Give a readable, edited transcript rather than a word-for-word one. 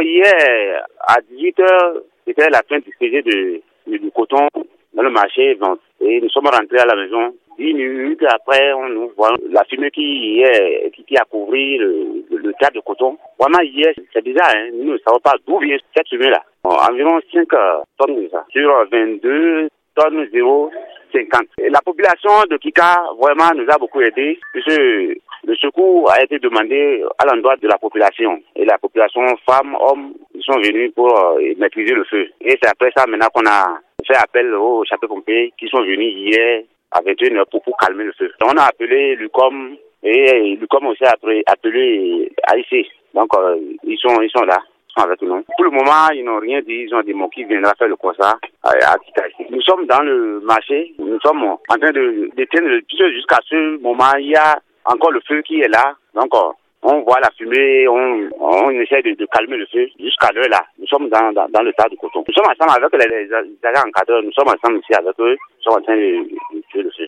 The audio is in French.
hier, à 18h, c'était la fin du CG du coton dans le marché vente. Et nous sommes rentrés à la maison. 10 minutes après, on nous voit la fumée qui a couvert le tas de coton. Vraiment, hier, c'est bizarre, hein. Nous ne savons pas d'où vient cette fumée-là. Environ 5 tonnes de ça. Sur 22 tonnes 0,50. La population de Kika, vraiment, nous a beaucoup aidé. Puisque le secours a été demandé à l'endroit de la population. Et la population, femmes, hommes, ils sont venus pour maîtriser le feu. Et c'est après ça maintenant qu'on a fait appel aux sapeurs-pompiers qui sont venus hier à 21h pour calmer le feu. On a appelé l'UCOM et l'UCOM aussi a appelé AIC. Donc ils sont là. Ils sont avec nous. Pour le moment, ils n'ont rien dit. Ils ont dit qui viendra faire le constat à Kitaïsi. Nous sommes dans le marché. Nous sommes en train d'éteindre le feu. Jusqu'à ce moment, il y a encore le feu qui est là. Donc on voit la fumée, on essaie de calmer le feu jusqu'à l'heure là. Nous sommes dans le tas de coton. Nous sommes ensemble avec les agents encadreurs, nous sommes ensemble ici avec eux, nous sommes en train de tuer le feu.